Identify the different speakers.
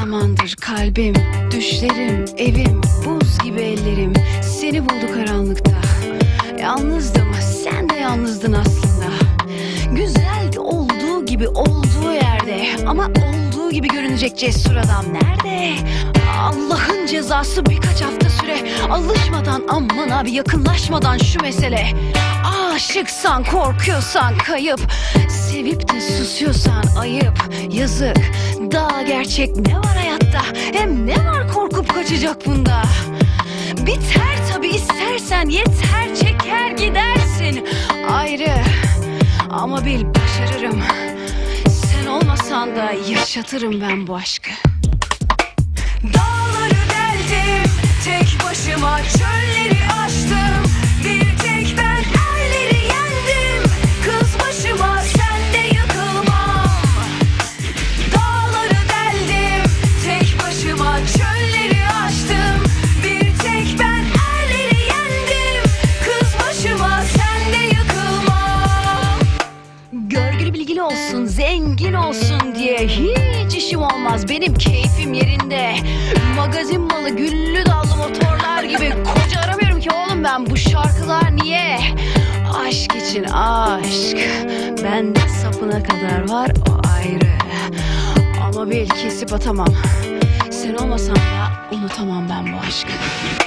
Speaker 1: zamandır kalbim, düşlerim, evim, buz gibi ellerim seni buldu karanlıkta. Yalnızdım, sen de yalnızdın aslında. Güzeldi olduğu gibi olduğu yerde, ama olduğu gibi görünecek cesur adam nerede? Allah'ın cezası birkaç hafta süre. Alışmadan, aman abi yakınlaşmadan şu mesele. Aşıksan, korkuyorsan kayıp, sevip de susuyorsan ayıp. Yazık, daha gerçek ne var hayatta? Hem ne var korkup kaçacak bunda? Biter tabi istersen, yeter çeker gidersin ayrı. Ama bil başarırım, sen olmasan da yaşatırım ben bu aşkı. Dağları deldim, tek başıma çölleri aştım. Bir tek ben erleri yendim, kız başıma sen de yıkılmam. Dağları deldim, tek başıma çölleri aştım. Bir tek ben erleri yendim, kız başıma sen de yıkılmam. Görgülü bilgili olsun, zengin olsun diye hiç işim olmaz, benim keyfim yerinde. Magazin malı, güllü dallı motorlar gibi koca aramıyorum ki oğlum ben, bu şarkılar niye? Aşk için aşk, bende sapına kadar var, o ayrı. Ama bil kesip atamam, sen olmasan da unutamam ben bu aşkı.